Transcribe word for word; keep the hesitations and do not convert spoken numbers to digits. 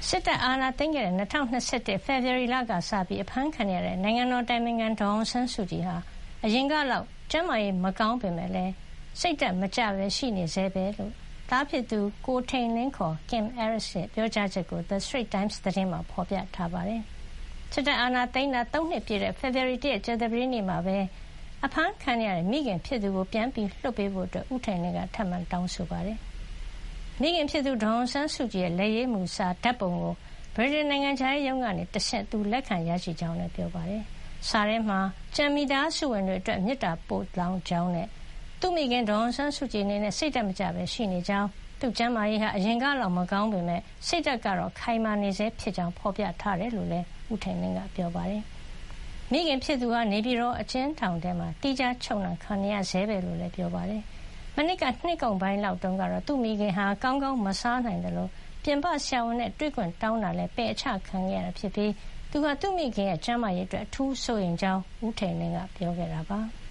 စစ်တပ်အာဏာသိမ်းခဲ့တဲ့၂၀၂၁ ဖေဖေါ်ဝါရီလကစပြီးအဖမ်းခံရတဲ့နိုင်ငံတော်တိုင်ပင်ခံဒေါ်အောင်ဆန်းစုကြည်ဟာအရင်ကလောက်ကျန်းမာရေးမကောင်းပေမယ့်လည်းစိတ်ဓါတ်မကျပဲရှိနေဆဲပဲလို့သားဖြစ်သူကိုထိန်လင်းခေါ် Kim Aris ရဲ့ပြောကြားချက်ကို The Straits Times သတင်းမှာဖေါ်ပြထားပါတယ်။စစ်တပ်အာဏာသိမ်းတာသုံးနှစ်ပြည့်တဲ့ဖေဖေါ်ဝါရီလတရက်ကြာသပတေးနေ့မှာပဲအဖမ်းခံရတဲ့မိခင်ဖြစ်သူကိုပြန်ပြီးလွှတ်ပေးဖို့ဦးထိန်လင်းကထပ်မံတောင်းဆိုပါတယ်။မိခင်ဖြစ်သူဒေါ်အောင်ဆန်းစုကြည်ရဲ့လက်ရေးမူစာဓါတ်ပုံကိုဗြိတိန်နိုင်ငံခြားရေးရုံးကနေတဆင့်သူလက်ခံရရှိကြောင်းလည်းပြောပါတယ်။စာထဲမှာကျန်မိသားစုဝင်တွေအတွက်မေတ္တာပို့လောင်းကြောင်းနဲ့သူ့မိခင်ဒေါ်အောင်ဆန်းစုကြည်အနေနဲ့စိတ်ဓါတ်မကျပဲရှိနေကြောင်းသူ့ကျန်းမာရေးဟာအရင်ကလောက်မကောင်းပေမယ့်စိတ်ဓါတ်ကတော့ခိုင်မာနေဆဲဖြစ်ကြောင်းဖေါ်ပြထားတယ်လို့လည်းဦးထိန်လင်းကပြောပါတယ်။မိခင်ဖြစ်သူဟာနေပြည်တော်အကျဉ်းထောင်ထဲမှာတီးခြားချုပ်နှောင်ခံနေရဆဲပဲလို့လည်းပြောပါတယ်။မနှစ်ကနှစ်ကုန်ပိုင်းလောက်တုန်းကတော့သူ့မိခင်ဟာကောင်းကောင်းမစားနိုင်တယ်လို့ပြင်ပဆရာဝန်နဲ့တွေ့ခွင့်တောင်းတာလည်းပယ်အချခံခဲ့ရတာဖြစ်ပြီးသူဟာသူ့မိခင်ရဲ့ကျန်းမာရေးအတွက်အထူးစိုးရိမ်ကြောင်းဦးထိန်လင်းကပြောခဲ့တာပါ။